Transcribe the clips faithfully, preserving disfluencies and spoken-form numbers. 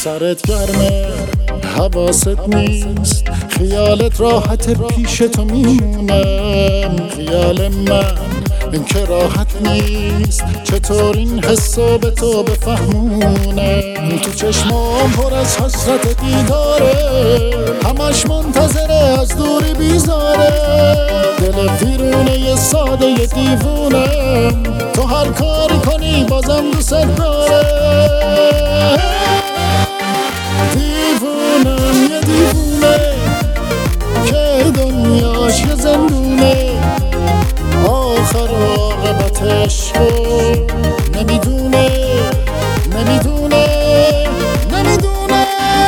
سرت گرمه حواست نیست، خیالت راحت پیش تو میمونم. خیال من این که راحت نیست، چطور این حسو به تو بفهمونم. تو چشمام پر از حسرت دیداره، همش منتظره از دوری بیزاره. دل ویرونه یه ساده یه دیوونم، تو هر کاری کنی بازم دوست داره. دیوونم یه دیوونه که دنیاش یه زندونه، آخر عاقبتش رو نمیدونه نمیدونه نمیدونه.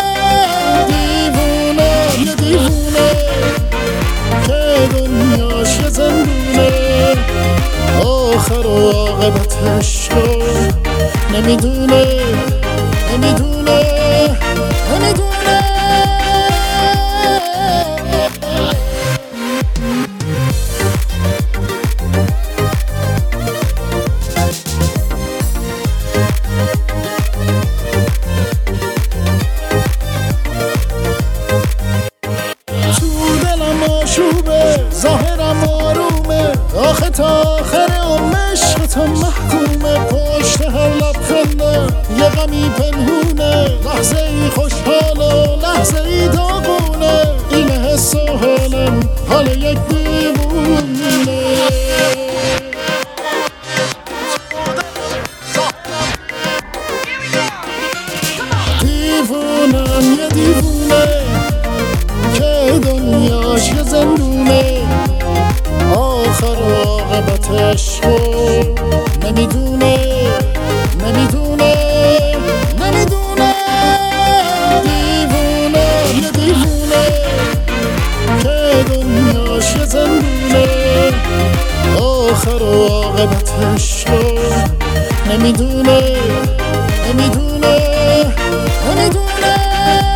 دیوونه یه دیوونه که دنیاش یه زندونه، آخر عاقبتش رو نمیدونه نمیدونه نمیدونه. آشوبه ظاهرم آرومه، آخه تا آخر عمر عشق تو محکومه. پشت هر لبخنده یه غمی پنهونه، لحظه ای خوشحال و لحظه ای داغونه. این حس و حالم حال یک دیوونه. دیوونم یه دیوونه که دنیاش یه زندونه، آخر عاقبتش رو نمیدونه نمیدونه نمیدونه. دیوونه یه دیوونه که دنیاش یه زندونه، آخر عاقبتش رو نمیدونه نمیدونه نمیدونه.